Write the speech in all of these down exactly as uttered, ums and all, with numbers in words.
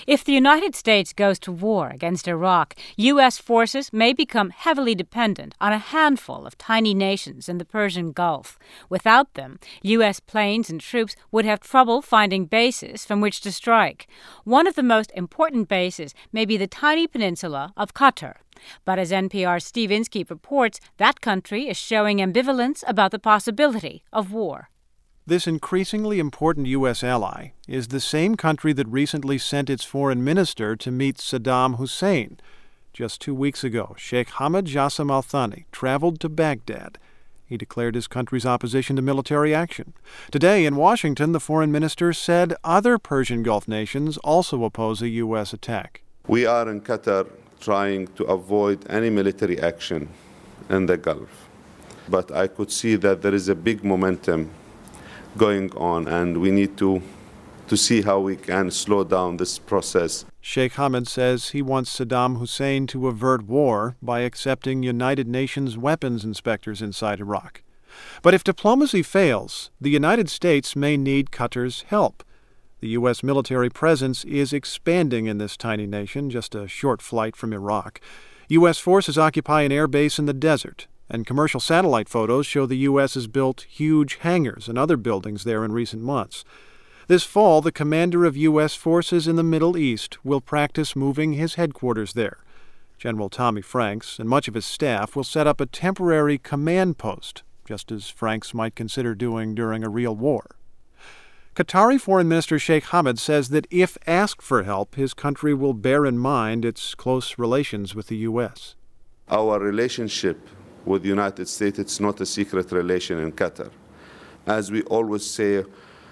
If the United States goes to war against Iraq, U S forces may become heavily dependent on a handful of tiny nations in the Persian Gulf. Without them, U S planes and troops would have trouble finding bases from which to strike. One of the most important bases may be the tiny peninsula of Qatar. But as N P R's Steve Inskeep reports, that country is showing ambivalence about the possibility of war. This increasingly important U S ally is the same country that recently sent its foreign minister to meet Saddam Hussein. Just two weeks ago, Sheikh Hamad Jassim Al Thani traveled to Baghdad. He declared his country's opposition to military action. Today in Washington, the foreign minister said other Persian Gulf nations also oppose a U S attack. We are in Qatar trying to avoid any military action in the Gulf. But I could see that there is a big momentum going on, and we need to to see how we can slow down this process. Sheikh Hamad says he wants Saddam Hussein to avert war by accepting United Nations weapons inspectors inside Iraq. But if diplomacy fails, the United States may need Qatar's help. The U S military presence is expanding in this tiny nation, just a short flight from Iraq. U S forces occupy an air base in the desert, and commercial satellite photos show the U S has built huge hangars and other buildings there in recent months. This fall, the commander of U S forces in the Middle East will practice moving his headquarters there. General Tommy Franks and much of his staff will set up a temporary command post, just as Franks might consider doing during a real war. Qatari Foreign Minister Sheikh Hamad says that if asked for help, his country will bear in mind its close relations with the U S. Our relationship with the United States, it's not a secret relation in Qatar. As we always say,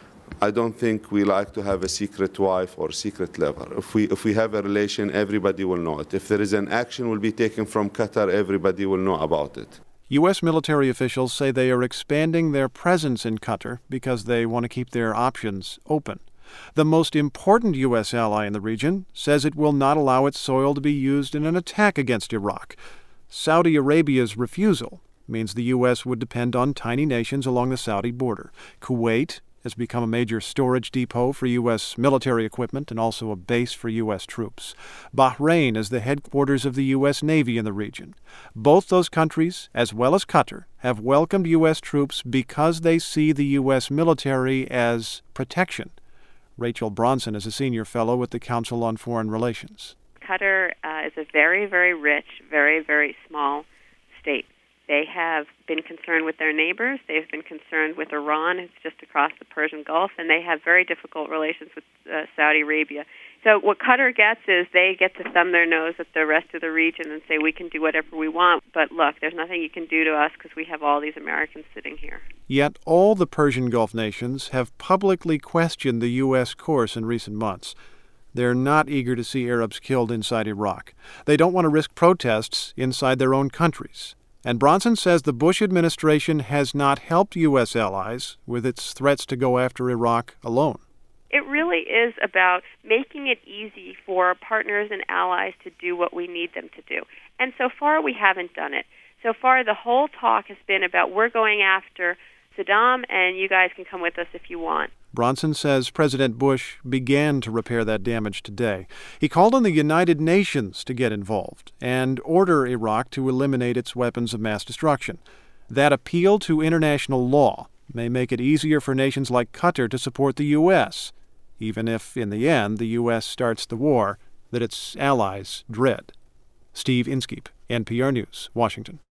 I don't think we like to have a secret wife or secret lover. If we, if we have a relation, everybody will know it. If there is an action will be taken from Qatar, everybody will know about it. U S military officials say they are expanding their presence in Qatar because they want to keep their options open. The most important U S ally in the region says it will not allow its soil to be used in an attack against Iraq. Saudi Arabia's refusal means the U S would depend on tiny nations along the Saudi border. Kuwait has become a major storage depot for U S military equipment and also a base for U S troops. Bahrain is the headquarters of the U S Navy in the region. Both those countries, as well as Qatar, have welcomed U S troops because they see the U S military as protection. Rachel Bronson is a senior fellow at the Council on Foreign Relations. Qatar uh, is a very, very rich, very, very small state. They have been concerned with their neighbors. They've been concerned with Iran, who's just across the Persian Gulf, and they have very difficult relations with uh, Saudi Arabia. So what Qatar gets is they get to thumb their nose at the rest of the region and say, we can do whatever we want, but look, there's nothing you can do to us because we have all these Americans sitting here. Yet all the Persian Gulf nations have publicly questioned the U S course in recent months. They're not eager to see Arabs killed inside Iraq. They don't want to risk protests inside their own countries. And Bronson says the Bush administration has not helped U S allies with its threats to go after Iraq alone. It really is about making it easy for partners and allies to do what we need them to do. And so far, we haven't done it. So far, the whole talk has been about we're going after Saddam, and you guys can come with us if you want. Bronson says President Bush began to repair that damage today. He called on the United Nations to get involved and order Iraq to eliminate its weapons of mass destruction. That appeal to international law may make it easier for nations like Qatar to support the U S, even if, in the end, the U S starts the war that its allies dread. Steve Inskeep, N P R News, Washington.